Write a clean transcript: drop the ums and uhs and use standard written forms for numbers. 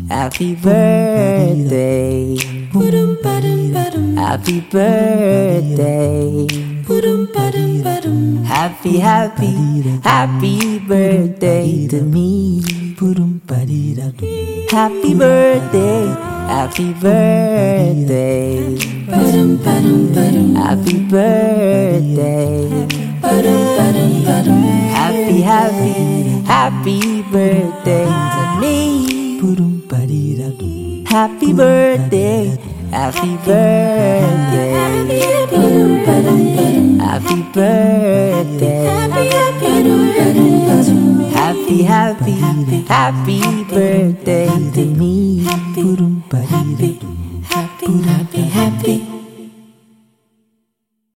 Happy birthday. Happy birthday. Happy, happy, happy birthday to me. Happy birthday. Happy birthday. Happy birthday. Happy, happy, happy birthday to me. Happy birthday. Happy birthday. Happy birthday. Happy, happy, happy birthday to me. Happy, happy, happy, happy, happy.